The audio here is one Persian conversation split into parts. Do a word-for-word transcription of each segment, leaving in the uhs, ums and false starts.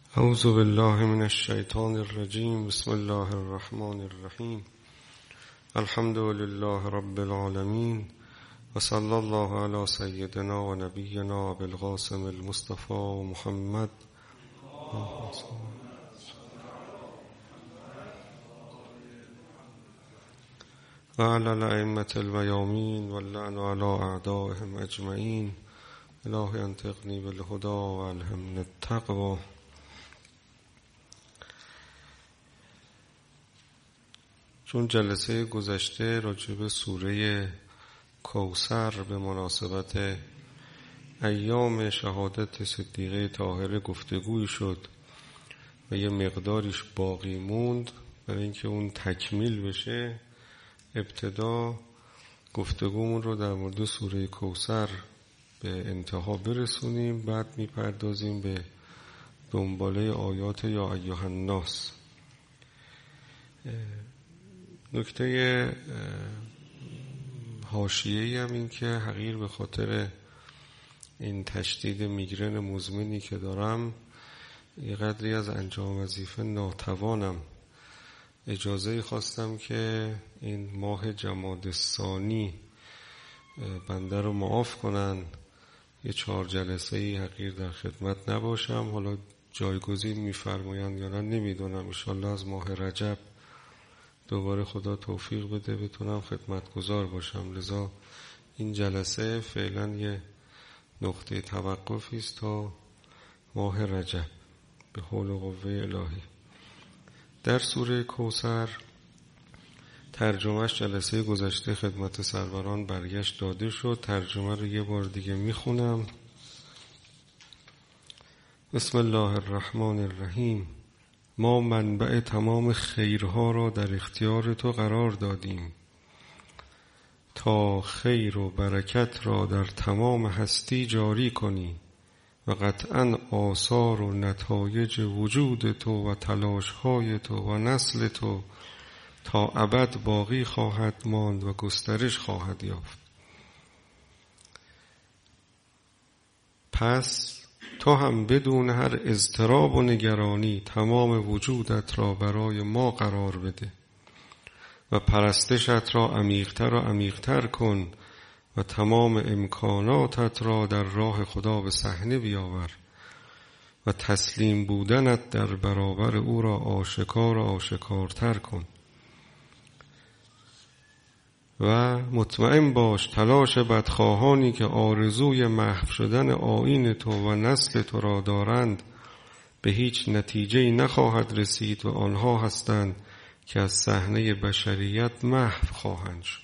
اعوذ بالله من الشیطان الرجیم. بسم الله الرحمن الرحیم. الحمد لله رب العالمین و صلی الله علی سیدنا و نبینا بالقاسم المصطفى و محمد و علی الائمة المیامین و اللعن علی اعدائهم اجمعین. الهی انطقنی بالهدی و الهمنی التقوی. چون جلسه گذشته راجع به سوره کوثر به مناسبت ایام شهادت صدیقه طاهره گفتگوی شد و یه مقداریش باقی موند برای اینکه اون تکمیل بشه، ابتدا گفتگومون رو در مورد سوره کوثر به انتها برسونیم، بعد میپردازیم به دنباله آیات یا ایها الناس. نکته حاشیه‌ای هم این که حقیر به خاطر این تشدید میگرن مزمنی که دارم یه قدری از انجام وظیفه ناتوانم. اجازه خواستم که این ماه جمادی الثانی بنده رو معاف کنن، یه چهار جلسه ای حقیر در خدمت نباشم. حالا جایگزین میفرمایند یا نه نمیدونم، انشالله از ماه رجب دوباره خدا توفیق بده بتونم خدمتگزار باشم. لذا این جلسه فعلا یه نقطه توقفی است تا ماه رجب به حول و قوه الهی. در سوره کوثر ترجمهش جلسه گذشته خدمت سروران برگشت داده شد. ترجمه رو یه بار دیگه میخونم. بسم الله الرحمن الرحیم. ما منبع تمام خیرها را در اختیار تو قرار دادیم تا خیر و برکت را در تمام هستی جاری کنی و قطعاً آثار و نتایج وجود تو و تلاشهای تو و نسل تو تا ابد باقی خواهد ماند و گسترش خواهد یافت. پس تو هم بدون هر اضطراب و نگرانی تمام وجودت را برای ما قرار بده و پرستشت را عمیق‌تر و عمیق‌تر کن و تمام امکاناتت را در راه خدا به صحنه بیاور و تسلیم بودنت در برابر او را آشکار و آشکارتر کن و مطمئن باش تلاش بدخواهانی که آرزوی محو شدن آیین تو و نسل تو را دارند به هیچ نتیجه‌ای نخواهد رسید و آنها هستند که از صحنه بشریت محو خواهند شد.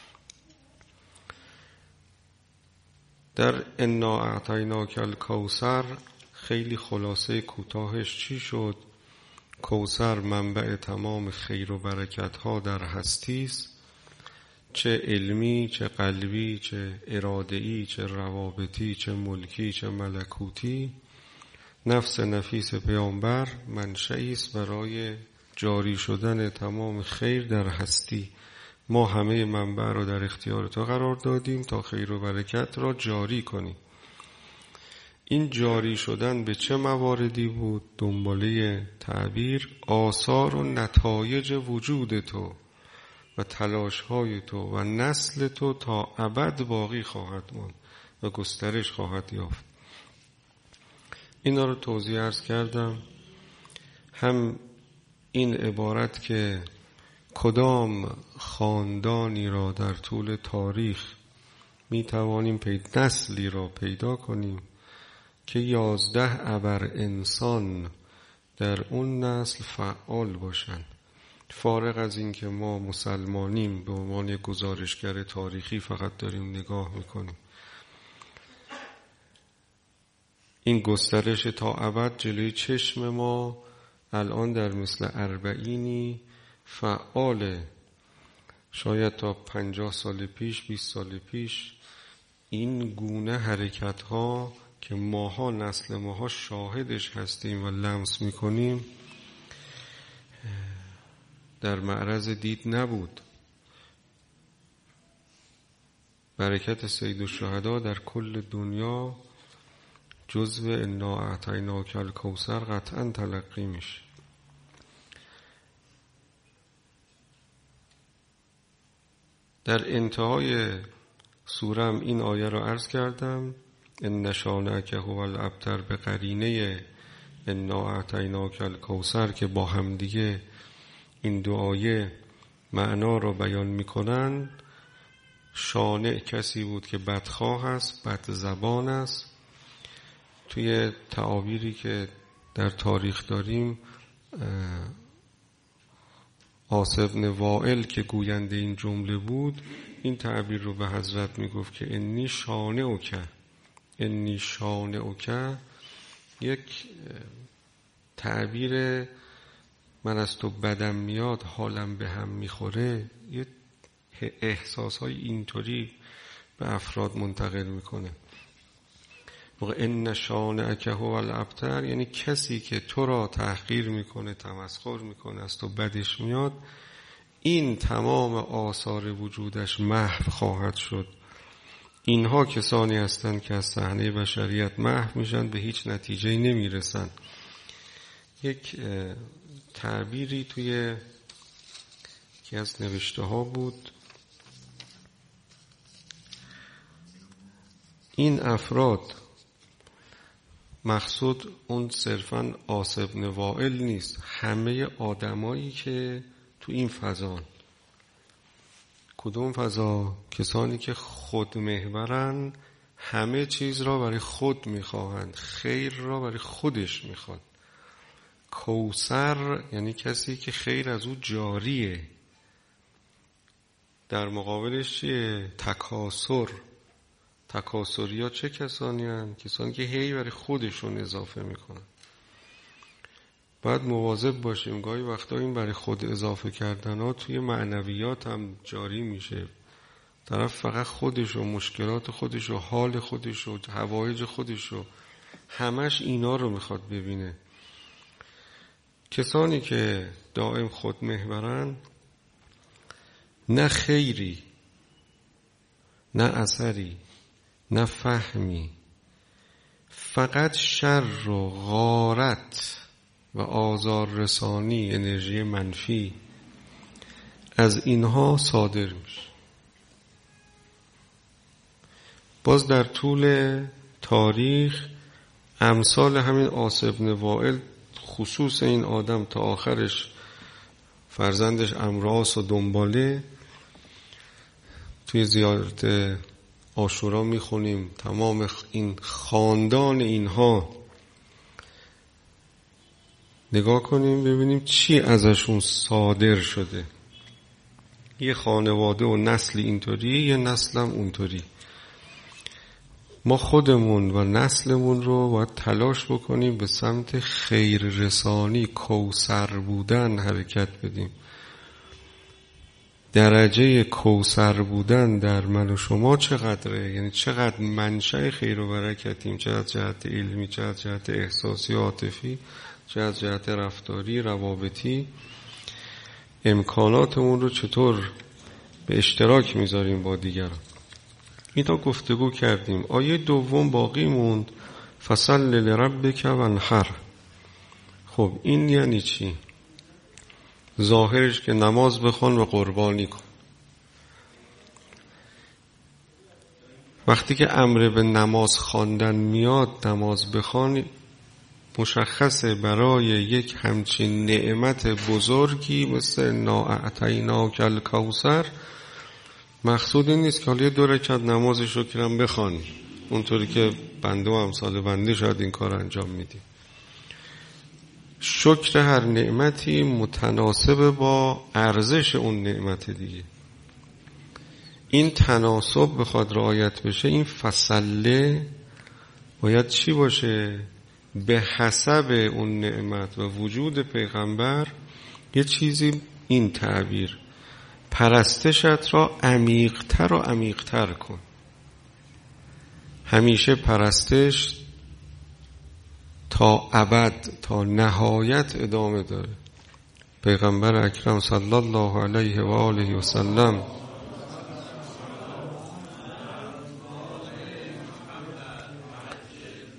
در انا اعطیناک الکوثر خیلی خلاصه کوتاهش چی شد؟ کوثر منبع تمام خیر و برکت ها در هستی است، چه علمی، چه قلبی، چه اراده‌ای، چه روابطی، چه ملکی، چه ملکوتی. نفس نفیس پیامبر منشأی است برای جاری شدن تمام خیر در هستی. ما همه منبع را در اختیار تو قرار دادیم تا خیر و برکت را جاری کنیم. این جاری شدن به چه مواردی بود؟ دنباله تعبیر آثار و نتایج وجود تو و تلاش‌های تو و نسل تو تا ابد باقی خواهد ماند و گسترش خواهد یافت. اینا رو توضیح عرض کردم. هم این عبارت که کدام خاندانی را در طول تاریخ می توانیم پید نسلی را پیدا کنیم که یازده ابر انسان در اون نسل فعال باشند، فارغ از این که ما مسلمانیم به عنوان گزارشگر تاریخی فقط داریم نگاه میکنیم. این گسترش تا ابد جلوی چشم ما الان در مثل اربعینی فعاله. شاید تا پنجاه سال پیش، بیست سال پیش این گونه حرکت ها که ماها نسل ماها شاهدش هستیم و لمس میکنیم در معرض دید نبود. برکت سید الشهدا در کل دنیا جزو انا اعطیناک الکوثر قطعا تلقی میشه. در انتهای سورم این آیه رو عرض کردم، ان شانئک هو الابتر، به قرینه انا اعطیناک الکوثر که با هم دیگه این دو آیه معنا رو بیان میکنن. شانع کسی بود که بدخواه است، بد زبان است. توی تعابیری که در تاریخ داریم، عاص بن وائل که گوینده این جمله بود، این تعبیر رو به حضرت میگفت که انی شانئک، انی شانئک یک تعبیر من از تو بدم میاد، حالم به هم میخوره، یه احساسهای اینطوری به افراد منتقل میکنه. موقع ان شانئک هو الابتر یعنی کسی که تو را تحقیر میکنه، تمسخر میکنه، از تو بدش میاد، این تمام آثار وجودش محو خواهد شد. اینها کسانی هستند که از صحنه بشریت محو میشن، به هیچ نتیجه نمیرسن. یک تعبیری توی یکی از نوشته ها بود، این افراد، مقصود اون صرفاً عاص بن وائل نیست، همه آدمایی که تو این فضا. کدوم فضا؟ کسانی که خود محورن، همه چیز را برای خود میخواهند، خیر را برای خودش میخواد. کوثر یعنی کسی که خیر از او جاریه. در مقابلش چیه؟ تکاسر. تکاسری ها چه کسانی هستند؟ کسانی که هی برای خودشون اضافه میکنن. باید مواظب باشیم، گاهی وقتا این برای خود اضافه کردن ها توی معنویات هم جاری میشه. طرف فقط خودش و مشکلات خودش و حال خودش و حوایج خودش و همش اینا رو میخواد ببینه. کسانی که دائم خود محورن، نه خیری، نه اثری، نه فهمی، فقط شر و غارت و آزار رسانی، انرژی منفی از اینها صادر میشه. باز در طول تاریخ امثال همین عاص بن وائل، خصوص این آدم تا آخرش فرزندش امراس و دنباله، توی زیارت عاشورا میخونیم تمام این خاندان اینها، نگاه کنیم ببینیم چی ازشون صادر شده. یه خانواده و نسل اینطوری، یه نسلم اونطوری. ما خودمون و نسلمون رو باید تلاش بکنیم به سمت خیر رسانی، کوثر بودن حرکت بدیم. درجه کوثر بودن در من و شما چقدره؟ یعنی چقدر منشأ خیر و برکتیم، چه از جهت علمی، چه از جهت احساسی و عاطفی، چه از جهت رفتاری، روابطی. امکاناتمون رو چطور به اشتراک میذاریم با دیگران. اینا گفتگو کردیم. آیه دوم باقی موند، فصل لربک وانحر. خب این یعنی چی؟ ظاهرش که نماز بخوان و قربانی کن. وقتی که امر به نماز خواندن میاد، نماز بخوان، مشخصه برای یک همچین نعمت بزرگی مثل انا اعطیناک الکوثر، مقصود این نیست که حالا یه دو رکعت نماز شکرم بخوان، اونطوری که بنده و امثال بنده شاید این کار انجام میدیم. شکر هر نعمتی متناسب با ارزش اون نعمت دیگه. این تناسب بخواد رعایت بشه، این فصله باید چی باشه؟ به حسب اون نعمت و وجود پیغمبر یه چیزی، این تعبیر، پرستشت را عمیق‌تر و عمیق‌تر کن. همیشه پرستش تا ابد، تا نهایت ادامه داره. پیغمبر اکرم صلی الله علیه و آله و سلم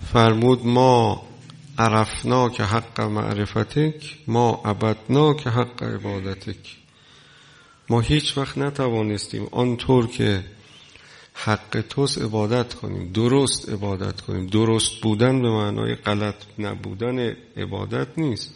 فرمود ما عرفنا که حق معرفتک، ما عبدنا که حق عبادتک. ما هیچ وقت نتوانستیم آنطور که حق توست عبادت کنیم، درست عبادت کنیم. درست بودن به معنای غلط نبودن عبادت نیست.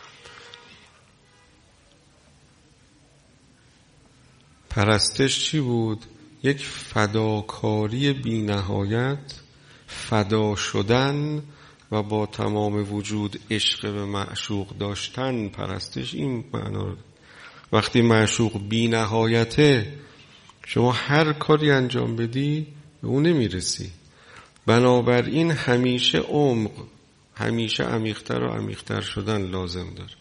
پرستش چی بود؟ یک فداکاری بی نهایت، فدا شدن و با تمام وجود عشق به معشوق داشتن. پرستش این معنا رو. وقتی معشوق بی نهایته، شما هر کاری انجام بدی به اون نمیرسی. بنابراین همیشه عمق، همیشه عمیق‌تر و عمیق‌تر شدن لازم داره.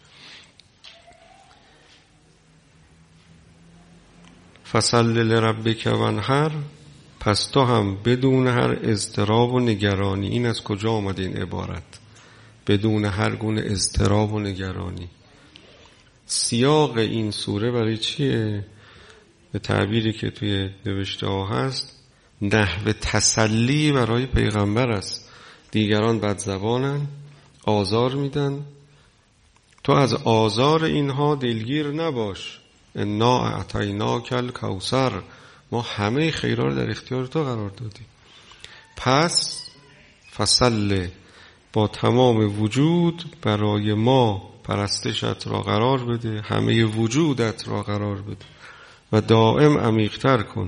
فصل لربک وانحر، پس تو هم بدون هر اضطراب و نگرانی. این از کجا آمد این عبارت؟ بدون هر گونه اضطراب و نگرانی. سیاق این سوره برای چیه؟ به تعبیری که توی نوشته ها هست، نحو تسلی برای پیغمبر است. دیگران بدزبانن، آزار میدن، تو از آزار اینها دلگیر نباش. انا اعطیناک الکوثر، ما همه خیرها رو در اختیار تو قرار دادیم. پس فصل، با تمام وجود برای ما پرستشت را قرار بده، همه وجودت را قرار بده و دائم عمیق‌تر کن.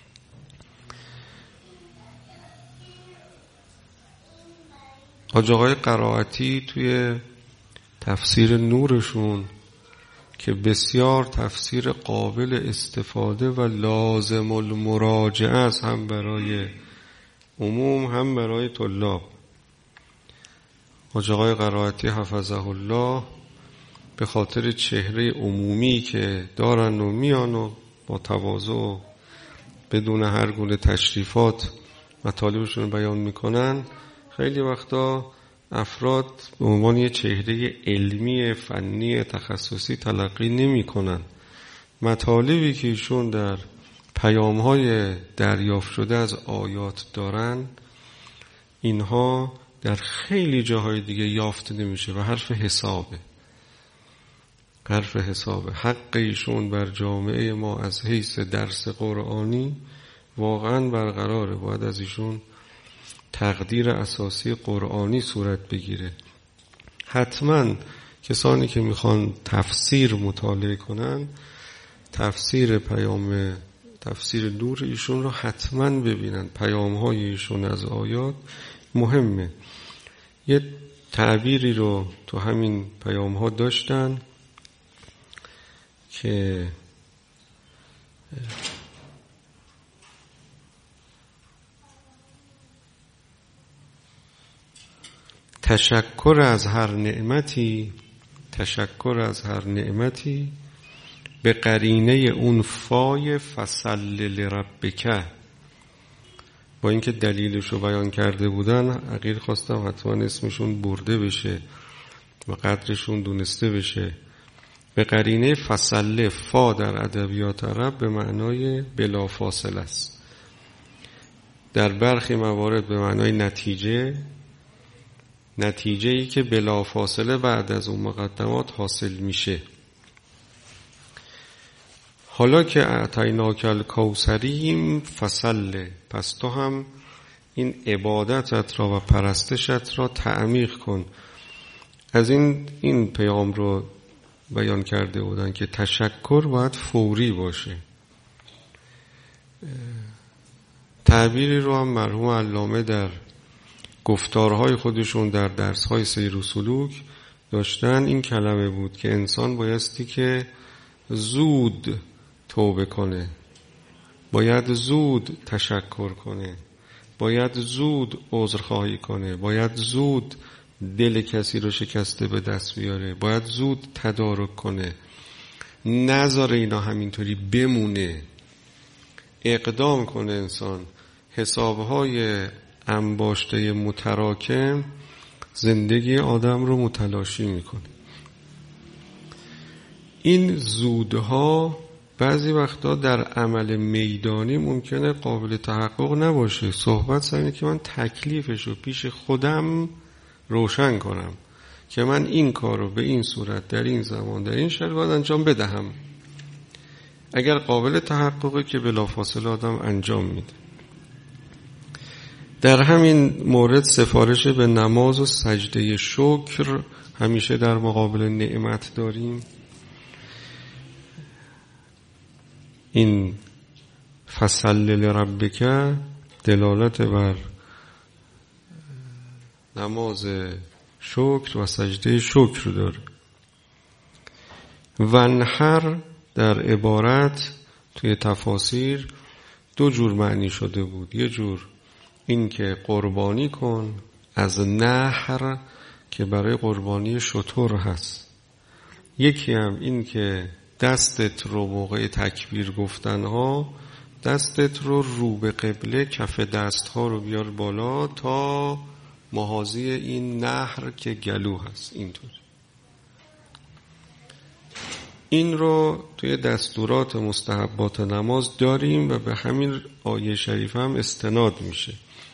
حاج آقای قرائتی توی تفسیر نورشون که بسیار تفسیر قابل استفاده و لازم المراجعه است، هم برای عموم هم برای طلاب. حاج آقای قرائتی حفظه الله به خاطر چهره عمومی که دارن و میان و با تواضع بدون هر گونه تشریفات مطالبشون رو بیان میکنن، خیلی وقتا افراد به عنوان یه چهره علمی فنی تخصصی تلقی نمی کنن. مطالبی که ایشون در پیام‌های دریافت شده از آیات دارن، اینها در خیلی جاهای دیگه یافت نمیشه و حرف حسابه. حرف حسابه. حق ایشون بر جامعه ما از حیث درس قرآنی واقعا برقراره. باید از ایشون تقدیر اساسی قرآنی صورت بگیره. حتما کسانی که میخوان تفسیر مطالعه کنن، تفسیر پیام تفسیر نور ایشون رو حتما ببینن. پیام های ایشون از آیات مهمه. یه تعبیری رو تو همین پیام ها داشتن که تشکر از هر نعمتی، تشکر از هر نعمتی به قرینه اون فای فصل لربک. با اینکه دلیلشو بیان کرده بودن، اگه خواستم حتما اسمشون برده بشه و قدرشون دونسته بشه. به قرینه فصل، فا در ادبیات عرب به معنای بلافاصله است. در برخی موارد به معنای نتیجه، نتیجه‌ای که بلافاصله بعد از اون مقدمات حاصل میشه. حالا که اعطیناک الکوثریم فصل، پس تو هم این عبادتت را و پرستشت را تعمیق کن. از این این پیام رو بیان کرده بودن که تشکر باید فوری باشه. تعبیری رو هم مرحوم علامه در گفتارهای خودشون در درسهای سیر و سلوک داشتن. این کلمه بود که انسان بایستی که زود توبه کنه، باید زود تشکر کنه، باید زود عذرخواهی کنه، باید زود دل کسی رو شکسته به دست بیاره، باید زود تدارک کنه، نذاره اینا همینطوری بمونه، اقدام کنه. انسان حسابهای انباشته متراکم زندگی آدم رو متلاشی میکنه. این زودها بعضی وقتا در عمل میدانی ممکنه قابل تحقق نباشه. صحبت سر اینه که من تکلیفشو پیش خودم روشن کنم که من این کارو به این صورت در این زمان در این شرایط باید انجام بدهم. اگر قابل تحققه که بلافاصله آدم انجام میده. در همین مورد سفارش به نماز و سجده شکر همیشه در مقابل نعمت داریم. این فصل لربک دلالت بر نماز شکر و سجده شکر داره. ونحر در عبارت توی تفاسیر دو جور معنی شده بود. یه جور این که قربانی کن، از نحر که برای قربانی شتر هست. یکی هم این که دستت رو موقع تکبیر گفتن ها دستت رو رو به قبله، کف دست ها رو بیار بالا تا محاذی این نحر که گلو هست. اینطور این رو توی دستورات مستحبات نماز داریم و به همین آیه شریف هم استناد میشه.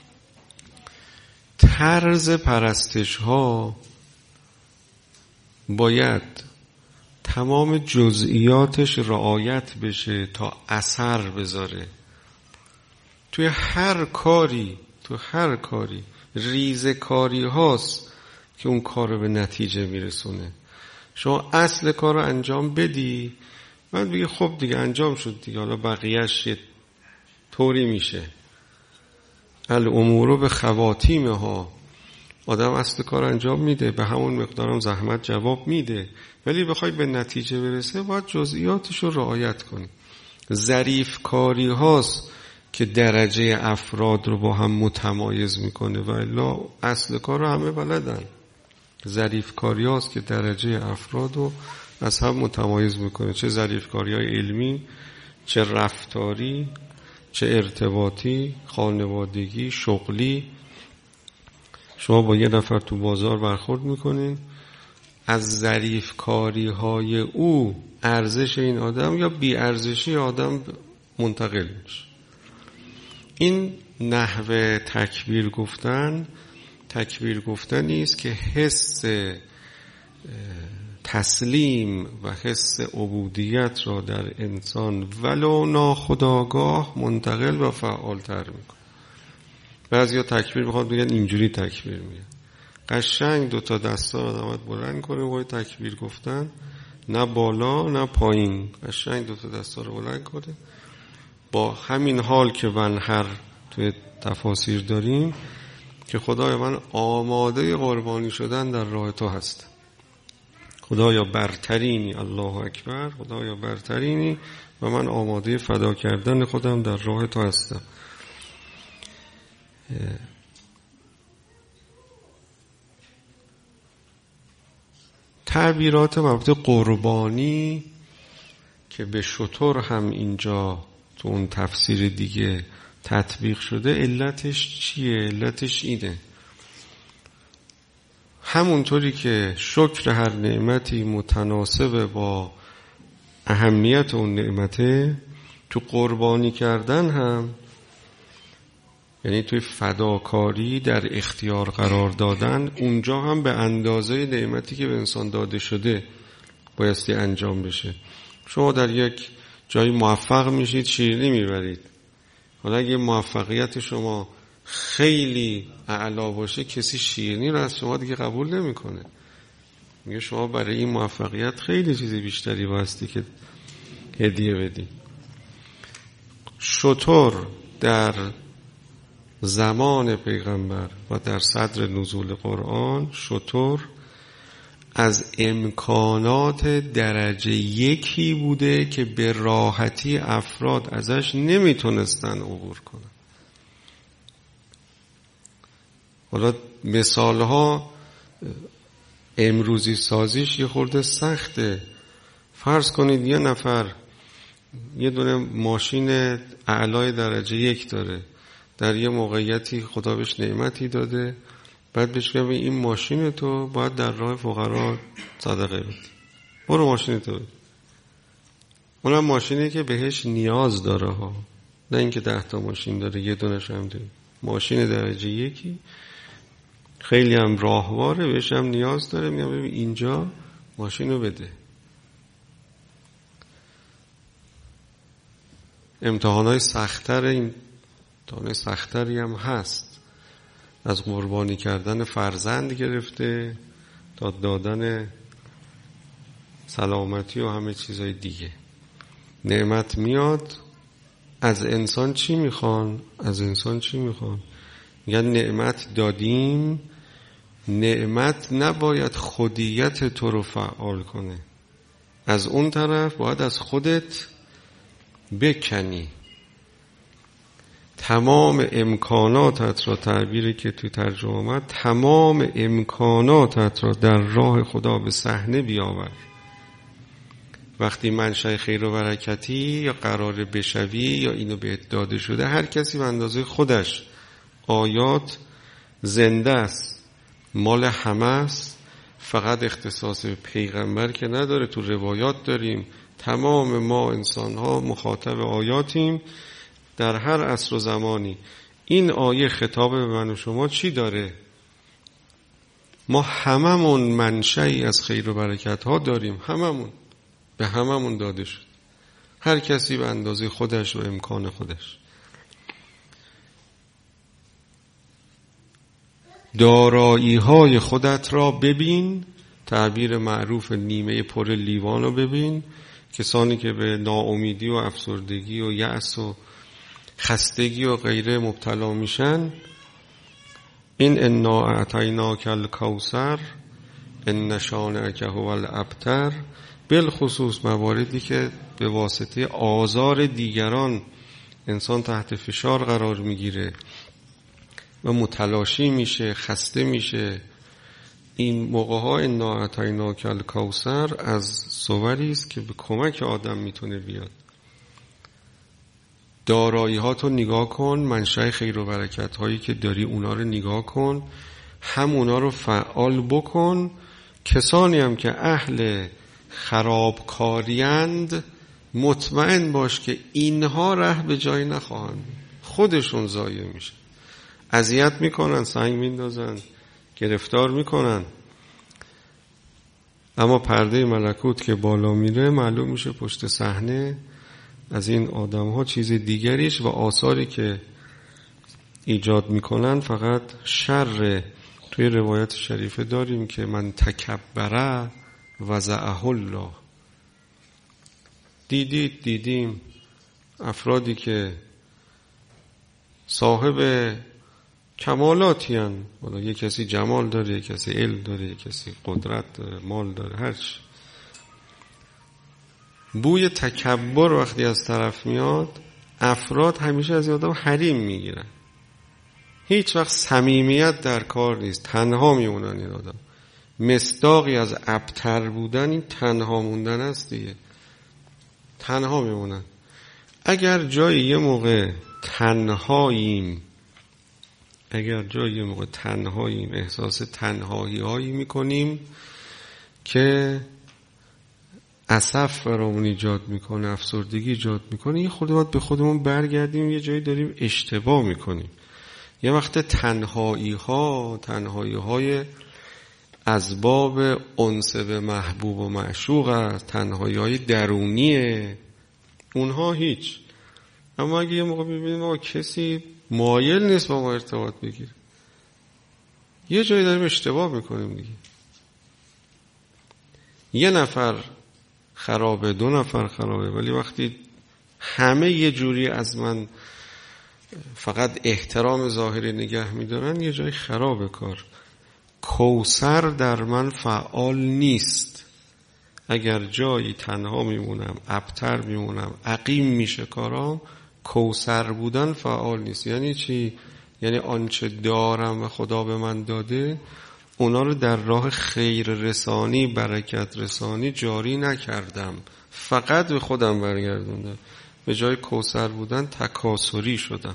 طرز پرستش ها باید تمام جزئیاتش رعایت بشه تا اثر بذاره. توی هر کاری تو هر کاری ریزه کاری هاست که اون کار رو به نتیجه میرسونه. شما اصل کار رو انجام بدی، بعد بگی خب دیگه انجام شد دیگه، حالا بقیهش یه طوری میشه. الامور به خواتیمها، آدم اصل کار انجام میده، به همون مقدارم زحمت جواب میده، ولی بخوای به نتیجه برسه باید جزئیاتش رو رعایت کنی. ظریف کاری هاست که درجه افراد رو با هم متمایز میکنه و الا اصل کار رو همه بلدن. ظریف کاری هاست که درجه افراد رو از هم متمایز میکنه، چه ظریف کاری های علمی، چه رفتاری، چه ارتباطی، خانوادگی، شغلی. شما با یه نفر تو بازار برخورد میکنین، از ظریف کاری های او ارزش این آدم یا بی ارزشی آدم منتقل میشه. این نحوه تکبیر گفتن تکبیر گفتنی است که حس تسلیم و حس عبودیت را در انسان ولو ناخودآگاه منتقل و فعالتر میکنه. بعضیا تکبیر میخواد بگن اینجوری تکبیر میگن، قشنگ دو تا دستا رو آدم بلند کنه وای تکبیر گفتن، نه بالا نه پایین، قشنگ دو تا دستا رو بلند کنه. با همین حال که ونحر توی تفاسیر داریم که خدای من آماده قربانی شدن در راه تو هستم. خدایا برترینی، الله اکبر، خدایا برترینی و من آماده فدا کردن خودم در راه تو هستم. تعبیرات مربوط قربانی که به شتر هم اینجا تو اون تفسیر دیگه تطبیق شده، علتش چیه؟ علتش اینه، همونطوری که شکر هر نعمتی متناسب با اهمیت اون نعمته، تو قربانی کردن هم، یعنی توی فداکاری در اختیار قرار دادن، اونجا هم به اندازه نعمتی که به انسان داده شده بایستی انجام بشه. شما در یک جایی موفق میشید، شیرینی میبرید، حالا اگه موفقیت شما خیلی اعلا باشه، کسی شیرینی رو از شما دیگه قبول نمیکنه. میگه شما برای این موفقیت خیلی چیز بیشتری بایستی که هدیه بدی. شتر در زمان پیغمبر و در صدر نزول قرآن، شتر از امکانات درجه یکی بوده که به راحتی افراد ازش نمیتونستن عبور کنن. حالا مثالها امروزی سازیش یه خورده سخته. فرض کنید یه نفر یه دونه ماشین اعلای درجه یک داره، در یه موقعیتی خدا بهش نعمتی داده، بعد بهش بگم این ماشین تو باید در راه فقرا صدقه بدی، برو ماشین تو بدی. اونم ماشینی که بهش نیاز داره ها، نه اینکه ده تا ماشین داره یه دونش هم داره. ماشین درجه یکی خیلی هم راهواره، بهش هم نیاز داره، میگم ببین اینجا ماشینو بده. امتحانای سخت‌تر، این امتحانای سخت‌تری هم هست، از قربانی کردن فرزند گرفته تا دادن سلامتی و همه چیزای دیگه. نعمت میاد، از انسان چی میخوان؟ از انسان چی میخوان؟ میگن نعمت دادیم، نعمت نباید خودیت تو رو فعال کنه، از اون طرف باید از خودت بکنی. تمام امکاناتت را، تعبیری که تو ترجمه آمد، تمام امکاناتت را در راه خدا به صحنه بیاور. وقتی منشأ خیر و برکتی یا قرار بشوی یا اینو بهت داده شده، هر کسی به اندازه خودش. آیات زنده است، مال همه است، فقط اختصاص پیغمبر که نداره. تو روایات داریم تمام ما انسان‌ها مخاطب آیاتیم در هر عصر و زمانی. این آیه خطاب به من و شما چی داره؟ ما هممون منشأی از خیر و برکت ها داریم، هممون، به هممون داده شد، هر کسی به اندازه خودش و امکان خودش. دارایی های خودت را ببین، تعبیر معروف نیمه پر لیوان رو ببین. کسانی که به ناامیدی و افسردگی و یأس و خستگی و غیره مبتلا میشن، این انا اعطیناک الکوثر ان شانئک هو الابتر، بالخصوص مواردی که به واسطه آزار دیگران انسان تحت فشار قرار میگیره و متلاشی میشه، خسته میشه. این موقع ها انا اعطیناک الکوثر از صوری است که به کمک آدم میتونه بیاد. دارایی ها تو نگاه کن، منشأ خیر و برکت هایی که داری اونا رو نگاه کن، هم اونا رو فعال بکن. کسانی هم که اهل خرابکاریند، مطمئن باش که اینها ره به جایی نخواهند، خودشون ضایع میشن، اذیت میکنن، سنگ میندازن، گرفتار میکنن. اما پرده ملکوت که بالا میره، معلوم میشه پشت صحنه از این آدم ها چیز دیگریش و آثاری که ایجاد میکنن فقط شر. توی روایت شریفه داریم که من تکبره وضعه الله. دیدید دیدیم افرادی که صاحب کمالاتی هن، والا یک کسی جمال داره، یک کسی علم داره، یک کسی قدرت داره، مال داره، هرچی. بوی تکبر وقتی از طرف میاد، افراد همیشه از آدم حریم میگیرن، هیچ وقت صمیمیت در کار نیست، تنها میمونن. این آدم مصداقی از ابتر بودن این تنها موندن است دیگه، تنها میمونن. اگر جای یه موقع تنهاییم اگر جای یه موقع تنهاییم احساس تنهایی هایی میکنیم که اسف برامون ایجاد میکنه، افسردگی ایجاد میکنه، یه خود باید به خودمون برگردیم، یه جایی داریم اشتباه میکنیم. یه وقت تنهایی ها تنهایی های از باب انس به محبوب و معشوق است، تنهایی های درونیه، اونها هیچ. اما اگه یه موقع ببینیم ما کسی مایل نیست با ما ارتباط بگیره، یه جایی داریم اشتباه میکنیم دیگه. یه نفر خرابه، دو نفر خرابه، ولی وقتی همه یه جوری از من فقط احترام ظاهری نگه میدارن، یه جای خرابه کار. کوثر در من فعال نیست. اگر جایی تنها میمونم، ابتر میمونم، عقیم میشه کارام، کوثر بودن فعال نیست. یعنی چی؟ یعنی آنچه دارم و خدا به من داده، اونا رو در راه خیر رسانی، برکت رسانی جاری نکردم، فقط به خودم برگردوندم. به جای کوثر بودن تکاسری شدم.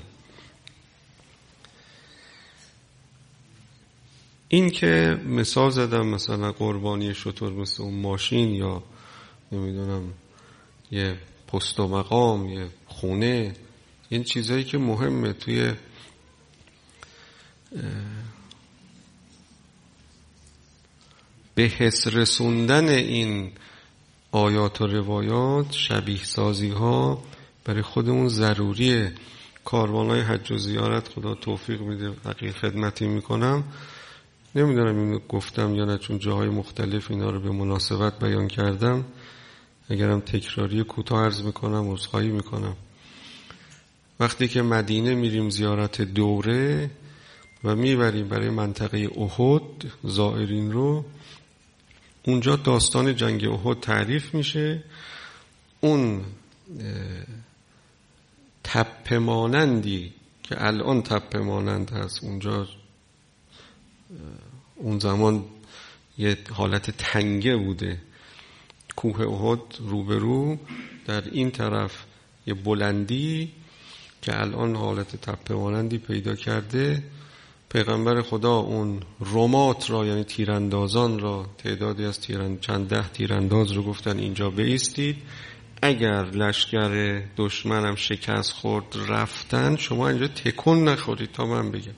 این که مثال زدم مثلا قربانی شتر مثل اون ماشین یا نمیدونم یه پست و مقام، یه خونه، این چیزایی که مهمه توی به حس رسوندن این آیات و روایات، شبیه سازی ها برای خودمون ضروریه. کاروانای حج و زیارت خدا توفیق میده، حقیقت خدمتی میکنم، نمیدونم اینو گفتم یا نه، چون جاهای مختلف اینا رو به مناسبت بیان کردم، اگرم تکراری کوتاه عرض میکنم عذرخواهی میکنم. وقتی که مدینه میریم زیارت دوره و میبریم برای منطقه احد زائرین رو، اونجا داستان جنگ احد تعریف میشه. اون تپه مانندی که الان تپه مانند هست، اونجا اون زمان یه حالت تنگه بوده، کوه احد روبرو، در این طرف یه بلندی که الان حالت تپه مانندی پیدا کرده. پیغمبر خدا اون رمات را، یعنی تیراندازان را، تعدادی از تیرند چند ده تیرانداز رو گفتن اینجا بایستید، اگر لشکر دشمنم شکست خورد رفتن، شما اینجا تکون نخورید تا من بگم.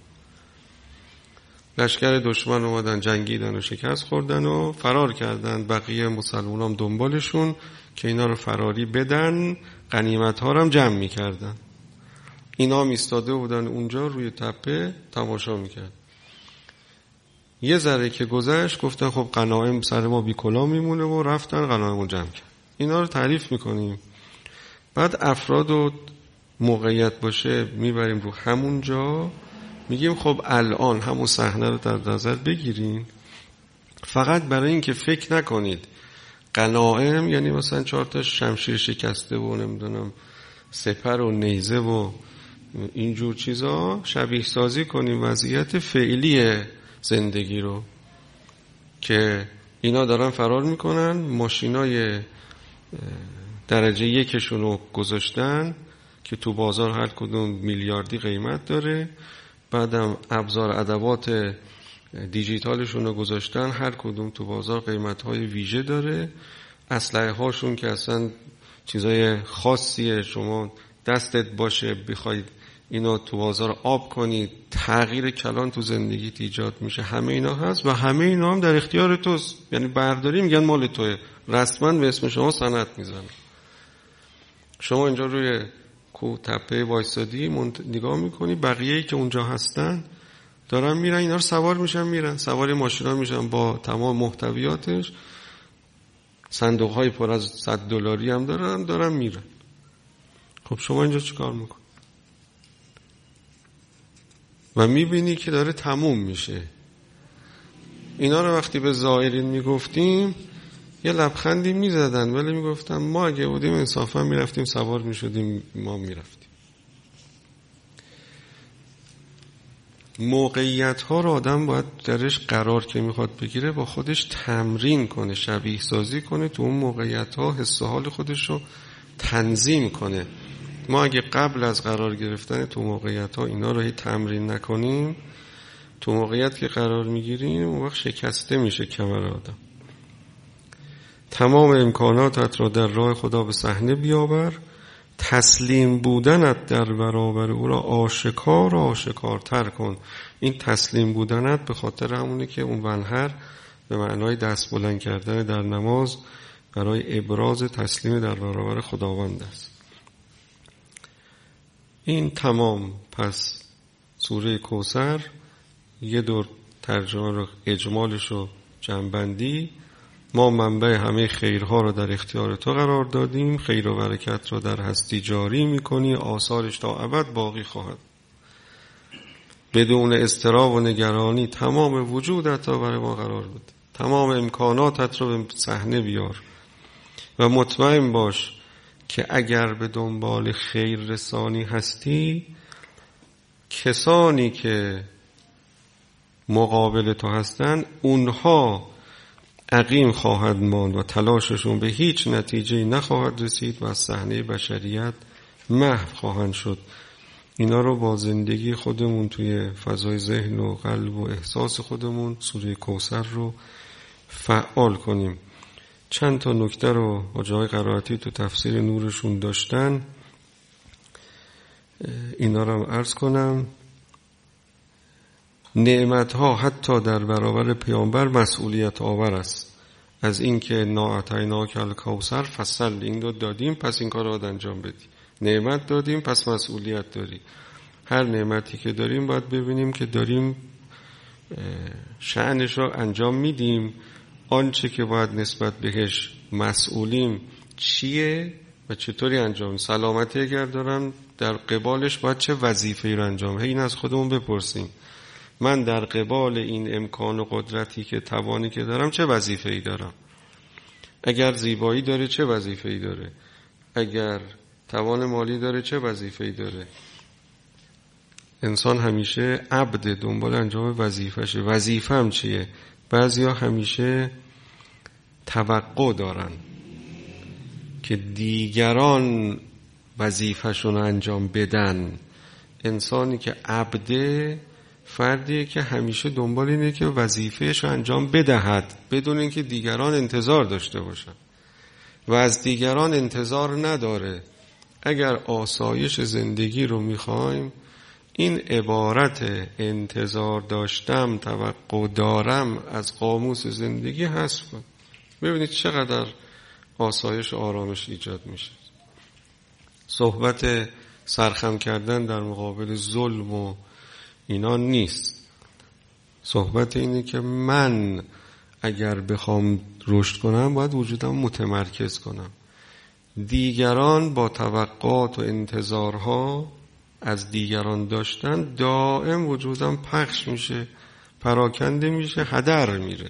لشکر دشمن اومدن جنگیدن و شکست خوردن و فرار کردن، بقیه مسلمانان دنبالشون که اینا رو فراری بدن، غنیمت ها رو هم جمع میکردن. اینا میستاده بودن اونجا روی تپه تماشا میکرد. یه ذره که گذشت گفتن خب غنایم سر ما بیکلا میمونه و رفتن غنایم رو جمع کرد. اینا رو تعریف میکنیم. بعد افراد و موقعیت باشه میبریم رو همون جا، میگیم خب الان همون صحنه رو در نظر بگیریم، فقط برای این که فکر نکنید غنایم یعنی مثلا چهار تا شمشیر شکسته و نمیدونم سپر و نیزه و اینجور چیزا، شبیه سازی کنیم وضعیت فعلی زندگی رو که اینا دارن فرار میکنن، ماشینای درجه یکشون رو گذاشتن که تو بازار هر کدوم میلیاردی قیمت داره، بعدم ابزار ادوات دیجیتالشون رو گذاشتن هر کدوم تو بازار قیمت‌های ویژه داره، اسلحه هاشون که اصلا چیزای خاصیه، شما دستت باشه بخواید اینو تو بازار آب کنید تغییر کلان تو زندگیت ایجاد میشه. همه اینا هست و همه اینا هم در اختیار توست، یعنی برداری میگن مال توه، رسما به اسم شما سند میزنه. شما اینجا روی کو تپه وایسادی نگاه میکنی، بقیه‌ای که اونجا هستن دارن میرن، اینا رو سوار میشن میرن، سوار ماشینا میشن با تمام محتویاتش، صندوق‌های پر از صد دلاری هم دارن دارن میرن. خب شما اینجا چیکار میکنی؟ و میبینی که داره تموم میشه. اینا رو وقتی به زائرین میگفتیم یه لبخندی میزدن، ولی میگفتن ما اگه بودیم انصافا میرفتیم سوار میشدیم ما میرفتیم. موقعیت ها رو آدم باید درش قرار که میخواد بگیره با خودش تمرین کنه، شبیه سازی کنه، تو اون موقعیت ها حس و حال خودش رو تنظیم کنه. ما اگه قبل از قرار گرفتن تو موقعیت ها اینا رو هی تمرین نکنیم، تو موقعیت که قرار میگیریم اون وقت شکسته میشه کمر آدم. تمام امکاناتت را در راه خدا به صحنه بیاور، تسلیم بودنت در برابر او را آشکار و آشکارتر کن. این تسلیم بودنت به خاطر همونه که اون ونهر به معنای دست بلند کردن در نماز برای ابراز تسلیم در برابر خداوند است. این تمام. پس سوره کوثر یه دور ترجمه رو اجمالش رو جمع‌بندی، ما منبع همه خیرها رو در اختیار تو قرار دادیم، خیر و برکت رو در هستی جاری میکنی، آثارش تا ابد باقی خواهد. بدون اضطراب و نگرانی تمام وجودت رو برای ما قرار بده، تمام امکاناتت رو به صحنه بیار و مطمئن باش که اگر به دنبال خیر رسانی هستی، کسانی که مقابل تو هستن اونها عقیم خواهد ماند و تلاششون به هیچ نتیجه نخواهد رسید و از صحنه بشریت محو خواهند شد. اینا رو با زندگی خودمون توی فضای ذهن و قلب و احساس خودمون سوره کوثر رو فعال کنیم. چند تا نکته رو حاجی قرائتی تو تفسیر نورشون داشتن، اینا رو هم عرض کنم. نعمتها حتی در برابر پیامبر مسئولیت آور است، از اینکه نا اعطیناک الکوثر فصل، این رو دادیم پس این کار رو انجام بدی. نعمت دادیم پس مسئولیت داری. هر نعمتی که داریم باید ببینیم که داریم شأنش رو انجام میدیم، آنچه که باید نسبت بهش مسئولیم چیه و چطوری انجام. سلامتی اگر دارم در قبالش باید چه وظیفه‌ای رو انجام. این از خودمون بپرسیم، من در قبال این امکان و قدرتی که توانی که دارم چه وظیفه‌ای دارم؟ اگر زیبایی داره چه وظیفه‌ای داره؟ اگر توان مالی داره چه وظیفه‌ای داره؟ انسان همیشه عبد، دنبال انجام وظیفه‌شه. وظیفه‌ام چیه؟ بعضیا همیشه توقع دارن که دیگران وظیفه‌شون انجام بدن. انسانی که عبده فردیه که همیشه دنبال اینه که وظیفه‌شو انجام بدهد بدون اینکه دیگران انتظار داشته باشن و از دیگران انتظار نداره. اگر آسایش زندگی رو میخوایم، این عبارت انتظار داشتم، توقع دارم از قاموس زندگی حذف کن. ببینید چقدر آسایش و آرامش ایجاد میشه. صحبت سرخم کردن در مقابل ظلم و اینا نیست. صحبت اینه که من اگر بخوام رشد کنم باید وجودم متمرکز کنم. دیگران با توقعات و انتظارها از دیگران داشتن دائم وجودم پخش میشه، پراکنده میشه، هدر میره.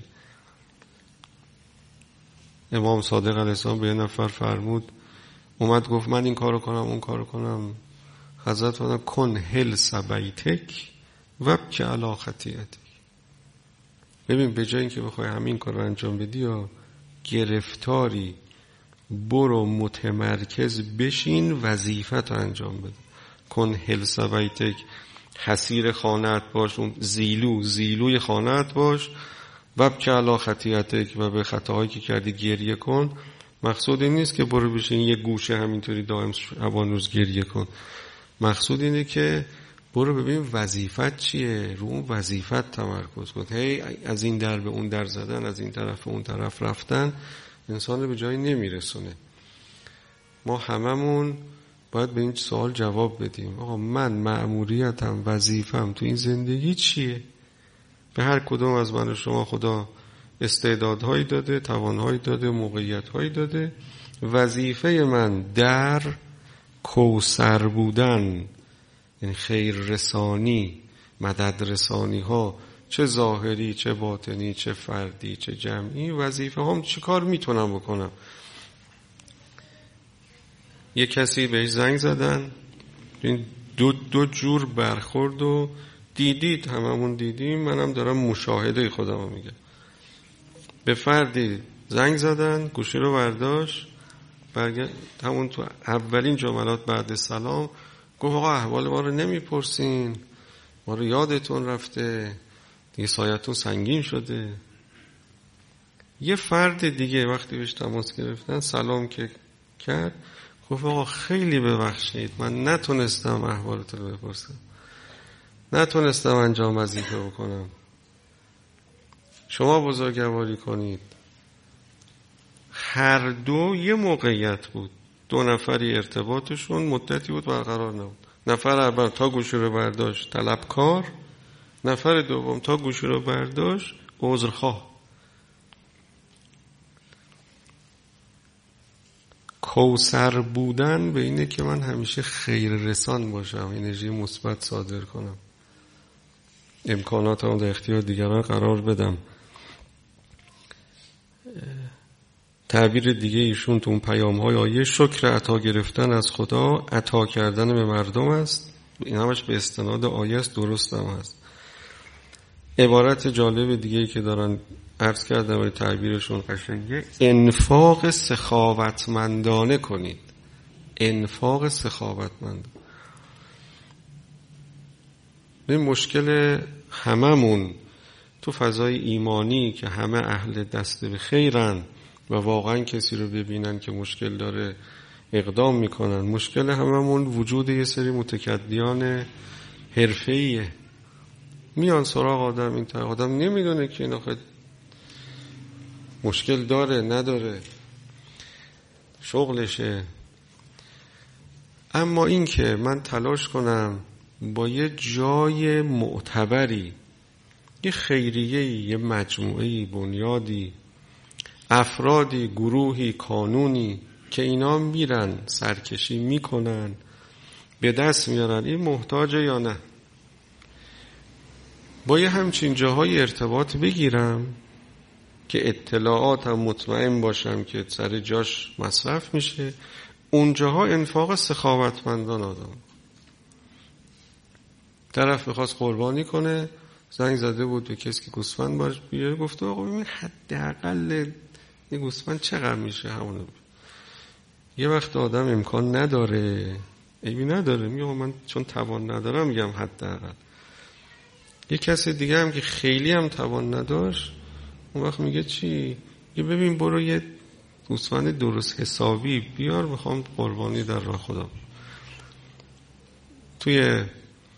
امام صادق علیه السلام به یه نفر فرمود، اومد گفت من این کارو کنم اون کارو کنم. حضرت فرمود کن حلس بیتک وبکی علی خطیئتک. ببین به جای اینکه بخوای همین کار رو انجام بدی یا گرفتاری، برو متمرکز بشین وظیفت رو انجام بده. کن حلس بیتک، حسیر خانه‌ات باش، اون زیلو زیلوی خانه‌ات باش. وبکی علی خطیئتک، و به خطاهایی که کردی گریه کن. مقصود این نیست که برو بشین یه گوشه همینطوری دائم شبان روز گریه کن. مقصود اینه که برو ببین وظیفت چیه، رو اون وظیفت تمرکز کن. هی از این در به اون در زدن، از این طرف به اون طرف رفتن انسان رو به جایی نمیرسونه. ما هممون باید به این سوال جواب بدیم. آقا من مأموریتم، وظیفم تو این زندگی چیه؟ به هر کدوم از من و شما خدا استعدادهایی داده، توانهایی داده، موقعیتهایی داده. وظیفه من در کوثر بودن، یعنی خیر رسانی، مدد رسانی ها، چه ظاهری چه باطنی، چه فردی چه جمعی، وظیفه هم چی کار میتونم بکنم. یه کسی بهش زنگ زدن، این دو, دو جور برخورد و دیدید، هممون دیدیم، منم دارم مشاهده خودم رو میگم. به فردی زنگ زدن، گوشی رو برداشت، برگرد همون تو اولین جملات بعد سلام گفت آقا احوال ما رو نمیپرسین، ما رو یادتون رفته، دیگه سایتون سنگین شده. یه فرد دیگه وقتی بهش تماس گرفتن سلام که کرد، گفت آقا خیلی ببخشید من نتونستم احوالتون رو بپرسم، نتونستم انجام وظیفه بکنم، شما بزرگواری کنید. هر دو یه موقعیت بود، دو نفری ارتباطشون مدتی بود برقرار نبود. نفر اول تا گوشی رو برداشت طلبکار، نفر دوم تا گوشی رو برداشت عذرخواه. کوثر بودن به اینه که من همیشه خیر رسان باشم، انرژی مثبت صادر کنم، امکاناتم در اختیار دیگران قرار بدم. تعبیر دیگه ایشون تو اون پیام‌های آیه شکر عطا گرفتن از خدا عطا کردن به مردم است. این همش به استناد آیه است، درست هم هست. عبارت جالب دیگه‌ای که دارن عرض کردم و تعبیرشون قشنگه، انفاق سخاوتمندانه کنید. انفاق سخاوتمند. این مشکل هممون تو فضای ایمانی که همه اهل دست به خیرن، و واقعا کسی رو ببینن که مشکل داره اقدام میکنن. مشکل هممون وجود یه سری متکدیان حرفه‌ایه، میان سراغ آدم، این طرف آدم نمیدونه که این آخه مشکل داره نداره، شغلشه. اما این که من تلاش کنم با یه جای معتبری، یه خیریه‌ای، یه مجموعه‌ای، بنیادی، افرادی، گروهی، کانونی که اینا میرن سرکشی میکنن به دست میارن، این محتاجه یا نه، با یه همچین جاهای ارتباط بگیرم که اطلاعاتم مطمئن باشم که سر جاش مصرف میشه. اونجاها انفاق سخاوتمندان آدم. طرف میخواست قربانی کنه، زنگ زده بود به کسی که گوسفند باش بیاره، گفته آقا ببین حداقل این گوسفند چقدر میشه همونه. یه وقت آدم امکان نداره، ایبی نداره، میگه من چون توان ندارم میگم حداقل. یه کسی دیگه هم که خیلی هم توان نداشت، اون وقت میگه چی؟ یه ببین برو یه گوسفند درست حسابی بیار، میخوام قربانی در راه خدا. توی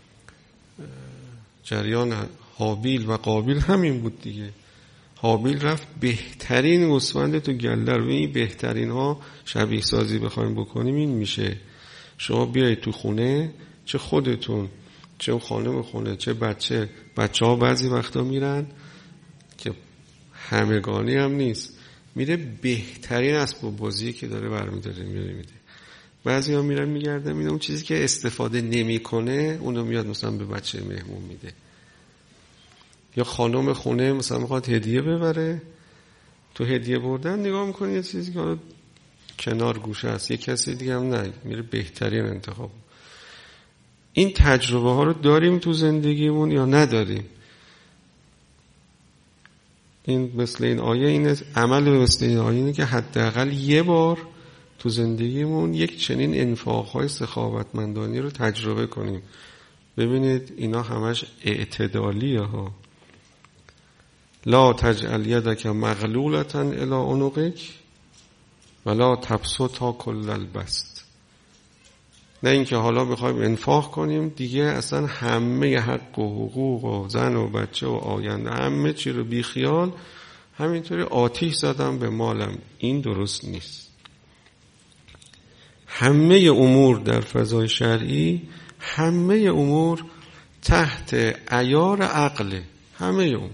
جریان هابیل و قابیل همین بود دیگه. هابیل رفت بهترین گوسفند تو گله رو، این بهترین ها شبیه سازی بخوایم بکنیم این میشه شما بیایید تو خونه، چه خودتون چه اون خانم خونه چه بچه بچه ها بعضی وقتا میرن که همگانی هم نیست، میره بهترین اسباب بازی که داره برمیداره میاره میده. بعضی ها میرن میگردن میده اون چیزی که استفاده نمی کنه اونو میاد مثلا به بچه مهمون میده. یا خانم خونه مثلا میخواد هدیه ببره، تو هدیه بردن نگاه میکنه یه چیزی که حالا کنار گوشه است، یه کسی دیگه هم نه، میره بهترین انتخاب. این تجربه ها رو داریم تو زندگیمون یا نداریم؟ این مثل این آیه اینه، عمل مثل این آیه اینه که حداقل یه بار تو زندگیمون یک چنین انفاق‌های سخاوتمندانی رو تجربه کنیم. ببینید اینا همش اعتدالیه ها. لا تجعل یدک مغلولة الی عنقک ولا تبسطها کل البسط. نه اینکه حالا بخوایم انفاق کنیم دیگه اصلا همه حق و حقوق و زن و بچه و آینده همه چی رو بی خیال همینطوری آتیش زدم به مالم. این درست نیست. همه امور در فضای شرعی، همه امور تحت عیار عقل، همه امور.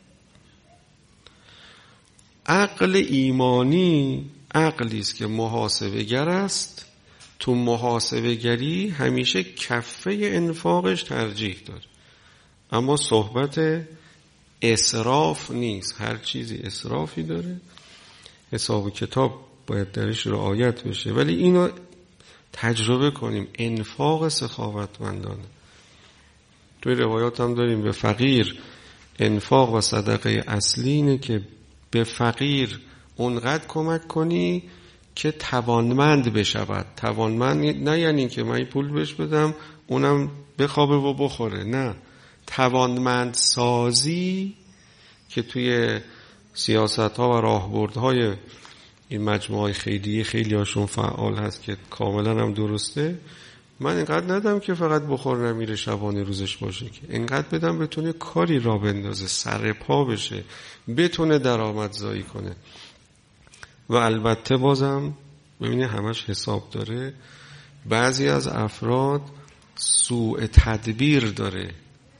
عقل ایمانی عقلی است که محاسبه گر است، تو محاسبه گری همیشه کفه انفاقش ترجیح داره، اما صحبت اسراف نیست. هر چیزی اسرافی داره، حساب و کتاب باید درش رعایت بشه، ولی اینو تجربه کنیم. انفاق سخاوتمندانه. توی روایات هم داریم به فقیر انفاق و صدقه اصلی اینه که به فقیر اونقدر کمک کنی که توانمند بشود. توانمند نه یعنی که من پول بهش بدم اونم بخوابه و بخوره، نه، توانمند سازی که توی سیاست ها و راهبردهای این مجموعه خیریه خیلی هاشون فعال هست که کاملا هم درسته. من اینقدر ندم که فقط بخور نمیره شبانه روزش باشه، که اینقدر بدم بتونه کاری را بندازه، سر پا بشه، بتونه درآمدزایی کنه. و البته بازم ببینید همش حساب داره. بعضی از افراد سوء تدبیر داره.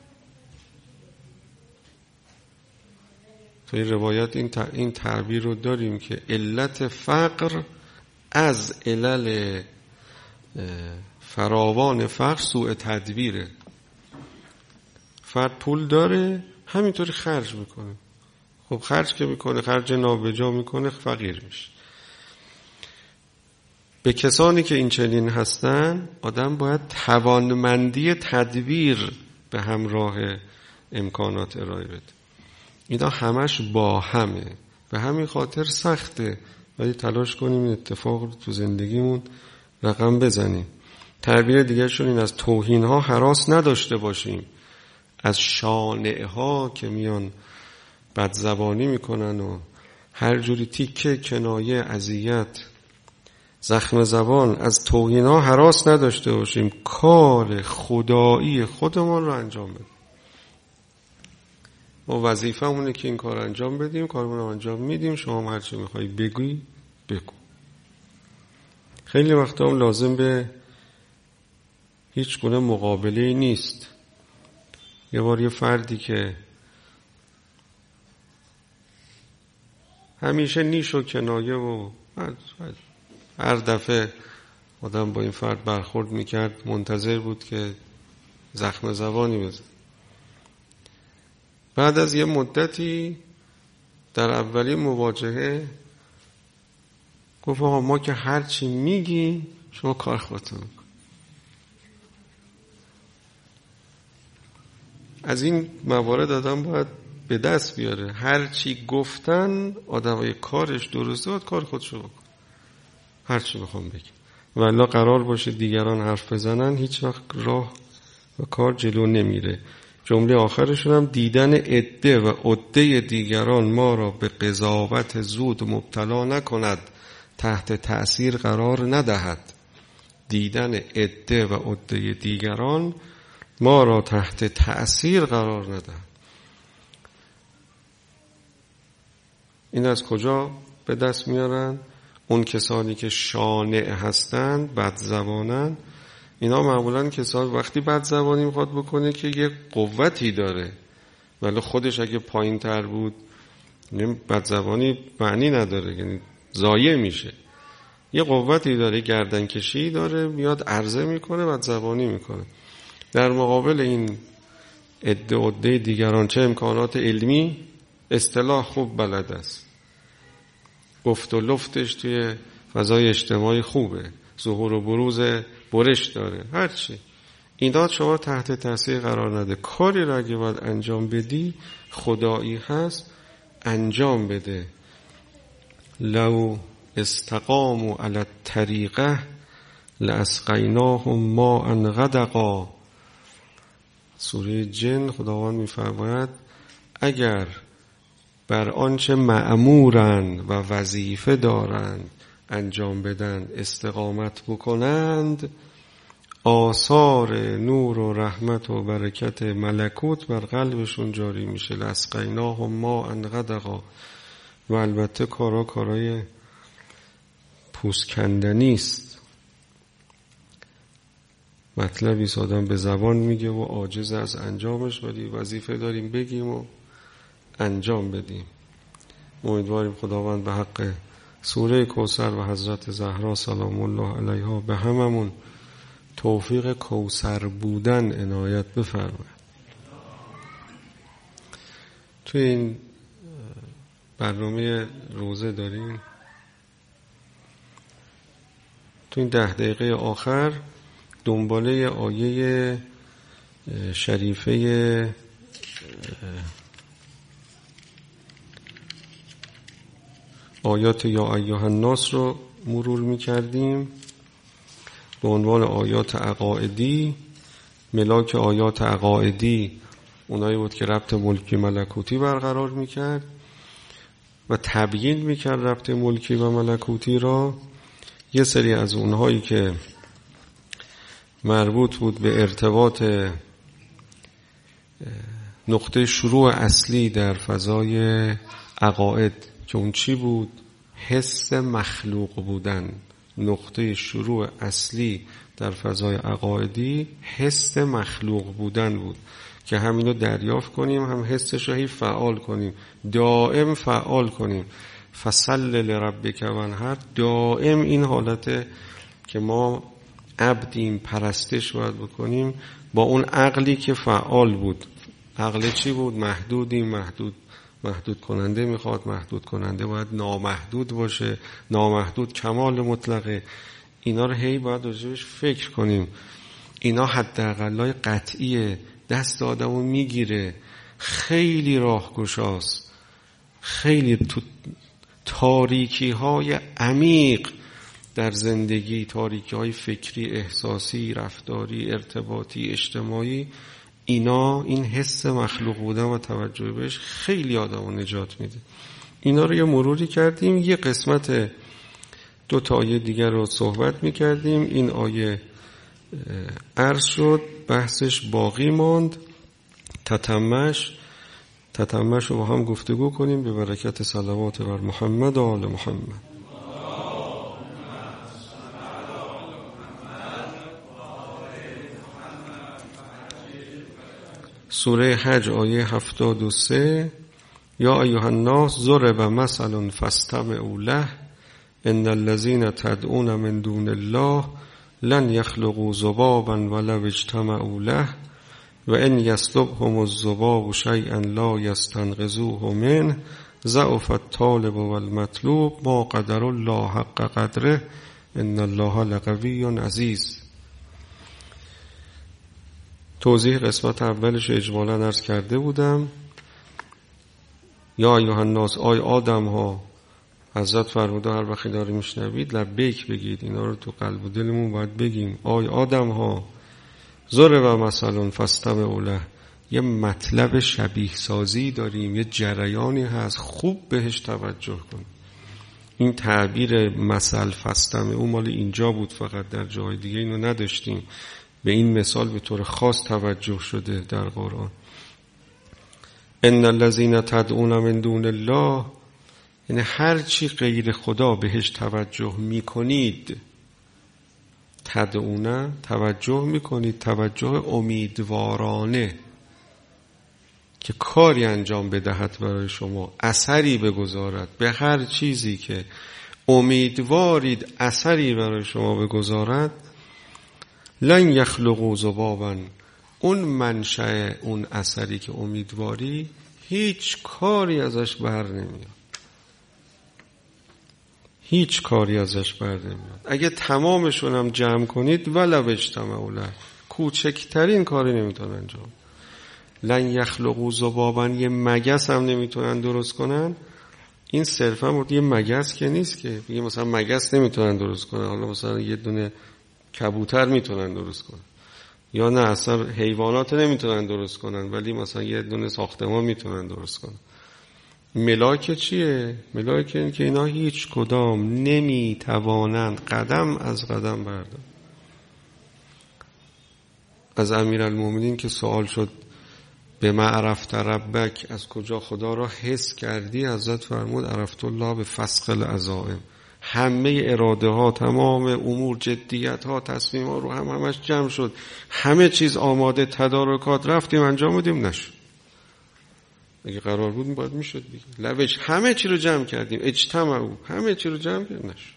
تو این روایت این این تعبیر رو داریم که علت فقر از علل فراوان فقر سوء تدبیره. فرد پول داره همینطوری خرج میکنه، خب خرج که میکنه خرج نابجا میکنه، فقیر میشه. به کسانی که این چنین هستن آدم باید توانمندی تدبیر به همراه امکانات ارائه بده. اینا همش با همه، به همین خاطر سخته، ولی تلاش کنیم این اتفاق رو تو زندگیمون رقم بزنیم. تعبیر دیگه شون این، از توهین ها هراس نداشته باشیم، از شانع ها که میان بدزبانی میکنن و هر جوری تیکه، کنایه، اذیت، زخم زبان از توهینا هراس نداشته باشیم، کار خدایی خودمون رو انجام بدیم. ما وظیفه همونه که این کار انجام بدیم، کارمون رو انجام میدیم. شما هم هر چی میخوایی بگوی بگو. خیلی وقتا هم لازم به هیچ گونه مقابله نیست. یه بار یه فردی که همیشه نیش و کنایه و هر دفعه آدم با این فرد برخورد میکرد، منتظر بود که زخم زبانی بزن. بعد از یه مدتی در اولی مواجهه گفت آقا ما که هر چی میگی شما کار خودتون میکن. از این موارد آدم باید به دست بیاره. هر چی گفتن آدمای کارش درسته، باید کار خودشو بکن. هر چی بخوام بگم والله قرار باشه دیگران حرف بزنن، هیچ وقت راه و کار جلو نمیره. جمله آخرشون هم دیدن عده و عده دیگران ما را به قضاوت زود مبتلا نکند، تحت تأثیر قرار ندهد. دیدن عده و عده دیگران ما را تحت تأثیر قرار ندهد. این از کجا به دست میارن؟ اون کسانی که شانع هستند، بدزبانن، اینا معمولا کسان وقتی بدزبانی میخواد بکنه که یه قوتی داره، ولی خودش اگه پایین تر بود بدزبانی معنی نداره، یعنی ضایع میشه. یه قوتی داره، گردن کشی داره، میاد عرضه میکنه، بدزبانی میکنه. در مقابل این عده عده دیگران چه امکانات علمی، اصطلاح خوب بلد است، گفت و لفتش توی فضای اجتماعی خوبه، ظهور و بروز برش داره، هرچی. اینا شما تحت تاثیر قرار نده. کاری را اگه باید انجام بدی، خدایی هست، انجام بده. لو استقاموا علی الطریقه لاسقیناهم ماء غدقا. سوره جن خداوند می‌فرماید اگر بر آنچه مأمورند و وظیفه دارند انجام بدن استقامت بکنند، آثار نور و رحمت و برکت ملکوت بر قلبشون جاری میشه. لاسقیناهم ماء غدقا. و البته کارا کارای پوست کندنی است. مطلبی است آدم به زبان میگه و عاجز از انجامش، ولی وظیفه داریم بگیم و انجام بدیم. امیدواریم خداوند به حق سوره کوثر و حضرت زهرا سلام الله علیها به هممون توفیق کوثر بودن عنایت بفرماید. تو این برنامه روزه داریم، تو این ده دقیقه آخر دنباله آیه شریفه آیات یا ایها الناس رو مرور می‌کردیم به عنوان آیات عقائدی. ملاک آیات عقائدی اونایی بود که ربط ملکی ملکوتی برقرار می‌کرد و تبیین می‌کرد ربط ملکی و ملکوتی را. یه سری از اونهایی که مربوط بود به ارتباط نقطه شروع اصلی در فضای عقاید که اون چی بود؟ حس مخلوق بودن. نقطه شروع اصلی در فضای عقایدی حس مخلوق بودن بود که همینو دریافت کنیم، هم حسش رو فعال کنیم، دائم فعال کنیم. فصل لربک وانحر، دائم این حالته که ما عبدیم، پرستش باید بکنیم با اون عقلی که فعال بود. عقل چی بود؟ محدودیم، محدود محدود کننده میخواد، محدود کننده باید نامحدود باشه، نامحدود کمال مطلقه. اینا رو هی باید راجبش فکر کنیم. اینا حداقلای قطعیه، دست آدمو میگیره، خیلی راهگشاست، خیلی تو تاریکی های عمیق در زندگی، تاریکی های فکری، احساسی، رفتاری، ارتباطی، اجتماعی، اینا این حس مخلوق بودن و توجه بهش خیلی آدمو نجات میده. اینا رو یه مروری کردیم. یه قسمت دو تا آیه دیگر رو صحبت میکردیم. این آیه عرض شد، بحثش باقی ماند. تتمش تتمش رو با هم گفتگو کنیم به برکت صلوات بر محمد و آل محمد. سوره حج آیه هفتاد و سه. یا ایها الناس ضرب مثل فاستمعوا له ان الذين تدعون من دون الله لن يخلقوا ذبابا ولو اجتمعوا له وان يسلبهم الذباب شيئا لا يستنقذوه منه ضعف الطالب والمطلوب ما قدر الله حق قدره ان الله لقوی عزیز. توضیح قسمت اولش اجمالا عرض کرده بودم. یا ایها الناس، آی آدم ها، حضرت فرموده هر وقت داره میشنوید لبیک بگید. اینا رو تو قلب و دلمون باید بگیم. آی آدم ها، ضرب مثل فاستمعوا له، یه مطلب شبیه سازی داریم، یه جریانی هست، خوب بهش توجه کن. این تعبیر مثل فاستمعوا مال اینجا بود، فقط در جای دیگه اینو نداشتیم. به این مثال به طور خاص توجه شده در قرآن. ان الذين تدعون من دون الله، یعنی هر چی غیر خدا بهش توجه میکنید. تدعون، توجه میکنید، توجه امیدوارانه که کاری انجام بدهد برای شما، اثری بگذارد. به هر چیزی که امیدوارید اثری برای شما بگذارد. لن یخلقوا ذبابا، اون منشأ اون اثری که امیدواری هیچ کاری ازش بر نمیاد، هیچ کاری ازش بر نمیاد. اگه تمامشون هم جمع کنید ولو اجتمعوا له، کوچکترین کاری نمیتونن انجام. لن یخلقوا ذبابا، یه مگس هم نمیتونن درست کنن. این صرفا بود یه مگس که نیست که بگه مثلا مگس نمیتونن درست کنن، حالا مثلا یه دونه کبوتر میتونن درست کنن، یا نه اصلا حیوانات نمیتونن درست کنن ولی مثلا یه دونه ساختمان میتونن درست کنن. ملاک چیه؟ ملاک این که اینا هیچ کدام نمیتوانند قدم از قدم بردارن. از امیرالمومنین که سوال شد به ما عرفت ربک، از کجا خدا را حس کردی؟ حضرت فرمود عرفت الله به فسق العزائم. همه اراده ها، تمام امور، جدیت ها، تصمیم ها رو هم همش جمع شد، همه چیز آماده، تدارکات رفتیم انجام بدیم، نشد. اگه قرار بود باید میشد دیگه. لوش همه چی رو جمع کردیم، اجتماع همه چی رو جمع کردیم، نشد.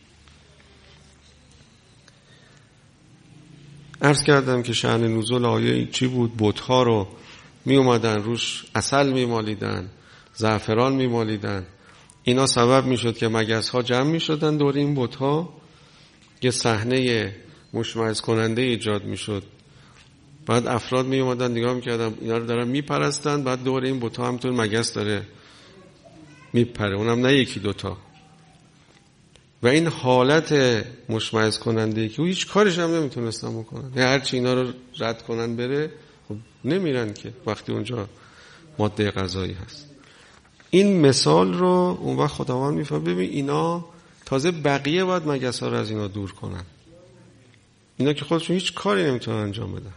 عرض کردم که شأن نزول آیه چی بود؟ بت‌ها رو می اومدن روش عسل می مالیدن، زعفران می مالیدن. اینا سبب می شد که مگس ها جمع می شدن دور این بت‌ها، یه صحنه مشمئز کننده ایجاد می شد. بعد افراد می اومدن نگاه می کردن اینا رو دارن می پرستن، بعد دور این بت‌ها همطور مگس داره می پره، اونم نه یکی دوتا. و این حالت مشمئز کننده که هیچ کارش هم نمیتونستن بکنن، یعنی هرچی اینا رو رد کنن بره، خب نمیرن که وقتی اونجا ماده غذایی هست. این مثال رو اون وقت خداوند میفهم. ببین اینا تازه بقیه باید مگس ها رو از اینا دور کنن، اینا که خودشون هیچ کاری نمیتونن انجام بدن.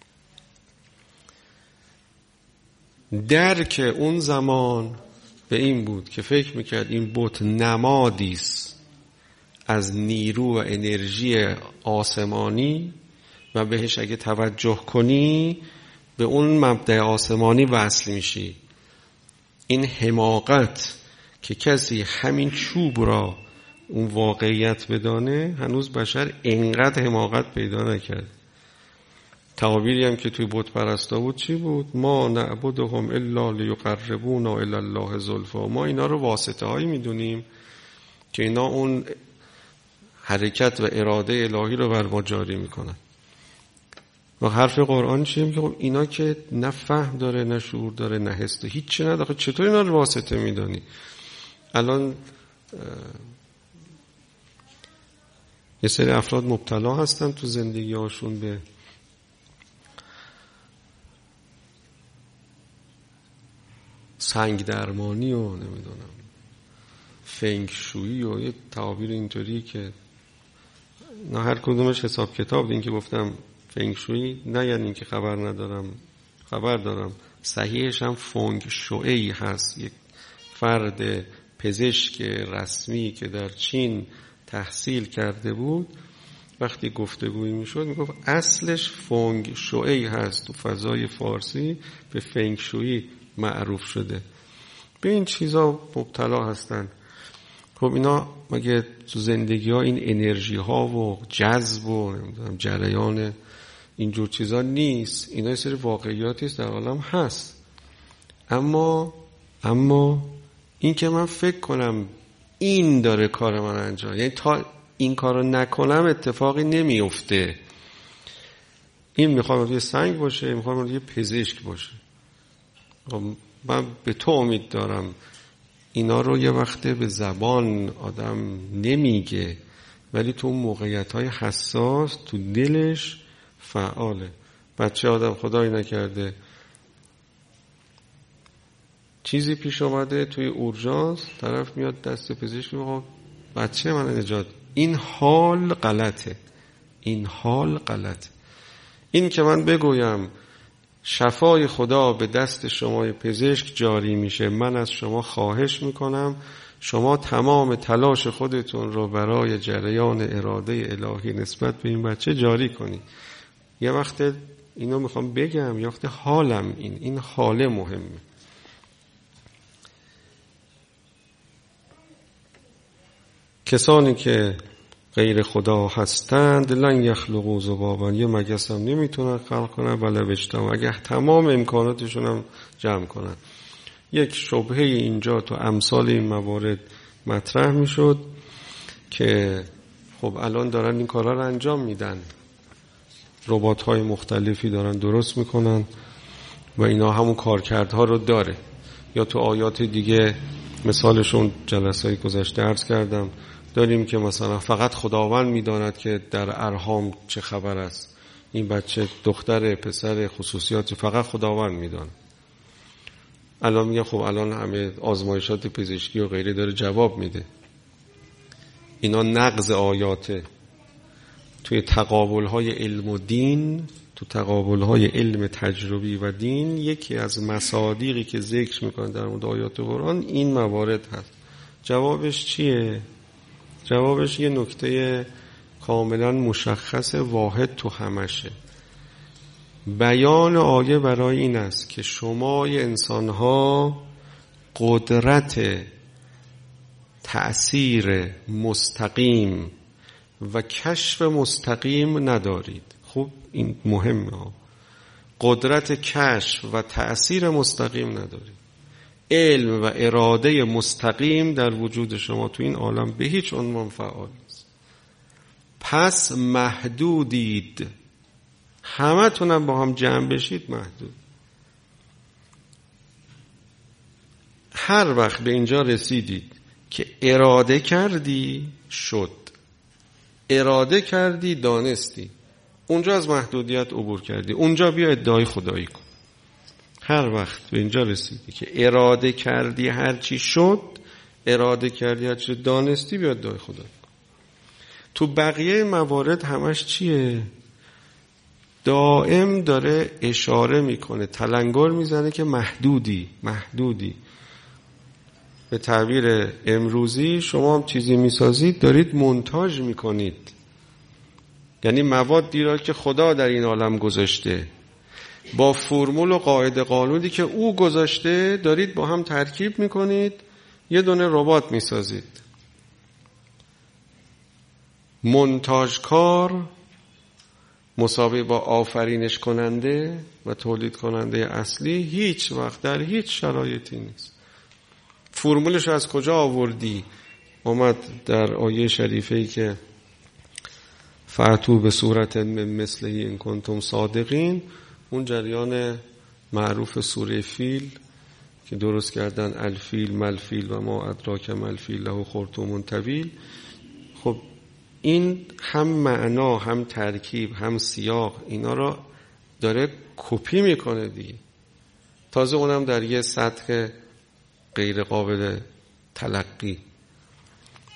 درک اون زمان به این بود که فکر میکرد این بت نمادیست از نیرو و انرژی آسمانی و بهش اگه توجه کنی به اون مبدأ آسمانی وصل میشی. این حماقت که کسی همین چوب را اون واقعیت بدانه، هنوز بشر اینقدر حماقت پیدا نکرد. تعابیری هم که توی بت پرستا بود چی بود؟ ما نعبدهم الا لیقربونا الی الله زلفی. ما اینا رو واسطه هایی میدونیم که اینا اون حرکت و اراده الهی رو بر ما جاری میکنن. و حرف قرآن چیه؟ که خب اینا که نه فهم داره، نه شعور داره، نه حس داره، هیچ چی نداره، چطور اینا رو واسطه میدانی؟ الان یه سری افراد مبتلا هستن تو زندگی هاشون به سنگ درمانی و نمیدونم فنگ شویی و یه تعابیر اینطوری که نه هر کدومش حساب کتاب. این که گفتم فنگ شویی نه یعنی این که خبر ندارم، خبر دارم. صحیحش هم فنگ شویی هست، یک فرد پزشک رسمی که در چین تحصیل کرده بود وقتی گفتگویی میشد میگفت اصلش فنگ شویی هست، تو فضای فارسی به فنگ شویی معروف شده. به این چیزا مبتلا هستن. خب اینا مگه تو زندگی ها این انرژی ها و جذب و جریان اینجور چیزا نیست؟ اینا یه سری واقعیاتی است در عالم هست. اما اما این که من فکر کنم این داره کار من انجام، یعنی تا این کارو نکنم اتفاقی نمیفته. این میخوام یه سنگ باشه، میخوام یه پزشک باشه. من به تو امید دارم اینا رو یه وقته به زبان آدم نمیگه، ولی تو موقعیت‌های حساس تو دلش فعاله. بچه آدم خدایی نکرده چیزی پیش اومده توی اورژانس، طرف میاد دست پزشک میگه بچه من نجات. این حال غلطه، این حال غلطه. این که من بگویم شفای خدا به دست شما پزشک جاری میشه، من از شما خواهش میکنم شما تمام تلاش خودتون رو برای جریان اراده الهی نسبت به این بچه جاری کنید. یه وقت اینو میخوام بگم، یه وقت حالم این این حاله مهمه. کسانی که غیر خدا هستند لن یخلقوا ذبابا، یه مگس هم نمیتونن خلق کنن ولو اجتمعوا، اگه تمام امکاناتشون هم جمع کنن. یک شبهه اینجا تو امثال این موارد مطرح میشد که خب الان دارن این کارا رو انجام میدن، ربات های مختلفی دارن درست میکنن و اینا همون کارکردها رو داره. یا تو آیات دیگه مثالشون جلسه‌های گذشته عرض کردم داریم که مثلا فقط خداوند میداند که در ارحام چه خبر است، این بچه دختر پسر خصوصیات فقط خداوند میداند. الان میگه خب الان همه آزمایشات پزشکی و غیره داره جواب میده. اینا نقض آیاته. توی تقابل‌های علم و دین، تو تقابل‌های علم تجربی و دین، یکی از مصادیقی که ذکر میکنه در مورد آیات قرآن این موارد هست. جوابش چیه؟ جوابش یه نکته کاملا مشخص واحد تو همشه. بیان آیه برای این است که شمای انسان‌ها قدرت تأثیر مستقیم و کشف مستقیم ندارید. خوب این مهمه ها. قدرت کشف و تأثیر مستقیم ندارید. علم و اراده مستقیم در وجود شما تو این عالم به هیچ عنوان فعال نیست. پس محدودید. همه تونم با هم جمع بشید محدود. هر وقت به اینجا رسیدید که اراده کردی شد، اراده کردی دانستی، اونجا از محدودیت عبور کردی، اونجا بیا ادعای خدایی کن. هر وقت به اینجا رسیدی که اراده کردی هرچی شد، اراده کردی هرچی دانستی، بیا ادعای خدایی کن. تو بقیه موارد همش چیه؟ دائم داره اشاره میکنه، تلنگر میزنه که محدودی محدودی. به تعبیر امروزی شما هم چیزی میسازید دارید مونتاژ میکنید، یعنی موادی را که خدا در این عالم گذاشته با فرمول و قاعده قانونی که او گذاشته دارید با هم ترکیب میکنید، یه دونه ربات میسازید. مونتاژکار مساوی با آفرینش کننده و تولید کننده اصلی هیچ وقت در هیچ شرایطی نیست. فرمولش از کجا آوردی؟ اومد در آیه شریفه‌ای که فأتوا به صورت مثله ان کنتم صادقین، اون جریان معروف سوره فیل که درست کردن الفیل ملفیل و ما ادراک ملفیل له خرطوم طویل. خب این هم معنا هم ترکیب هم سیاق اینا را داره کپی میکنه دیگه. تازه اونم در یه سطح غیر قابل تلقی.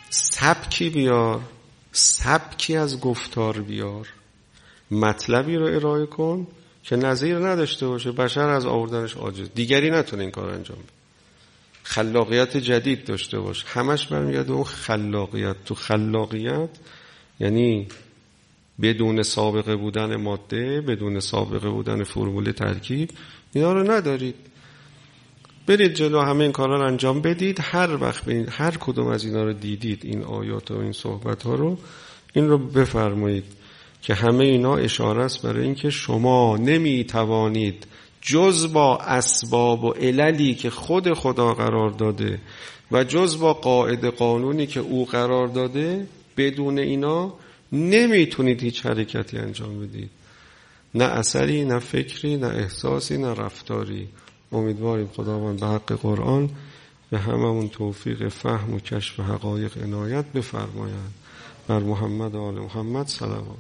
سبکی بیار، سبکی از گفتار بیار، مطلبی رو ارائه کن که نظیر نداشته باشه، بشر از آوردنش عاجز، دیگری نتونه این کار انجام بده. خلاقیت جدید داشته باش. همش برمیگرده اون خلاقیت. تو خلاقیت یعنی بدون سابقه بودن ماده، بدون سابقه بودن فرمول ترکیب، اینا رو ندارید. برید جلو، همه این کارا رو انجام بدید. هر وقت ببینید هر کدوم از اینا رو دیدید، این آیات و این صحبت ها رو، این رو بفرمایید که همه اینا اشاره است برای اینکه شما نمی توانید جز با اسباب و عللی که خود خدا قرار داده و جز با قاعده قانونی که او قرار داده، بدون اینا نمیتونید هیچ حرکتی انجام بدید. نه اثری، نه فکری، نه احساسی، نه رفتاری. امیدواریم خداوند به حق قرآن به هممون توفیق فهم و کشف حقایق عنایت بفرماید. بر محمد و آل محمد صلوات.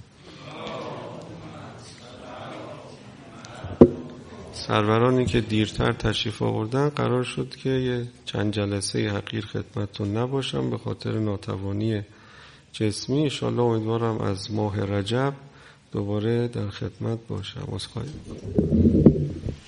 سرورانی که دیرتر تشریف آوردن قرار شد که یه چند جلسه حقیر خدمتتون نباشم به خاطر ناتوانی جسمی. انشاءالله امیدوارم از ماه رجب دوباره در خدمت باشم. عذرخواهی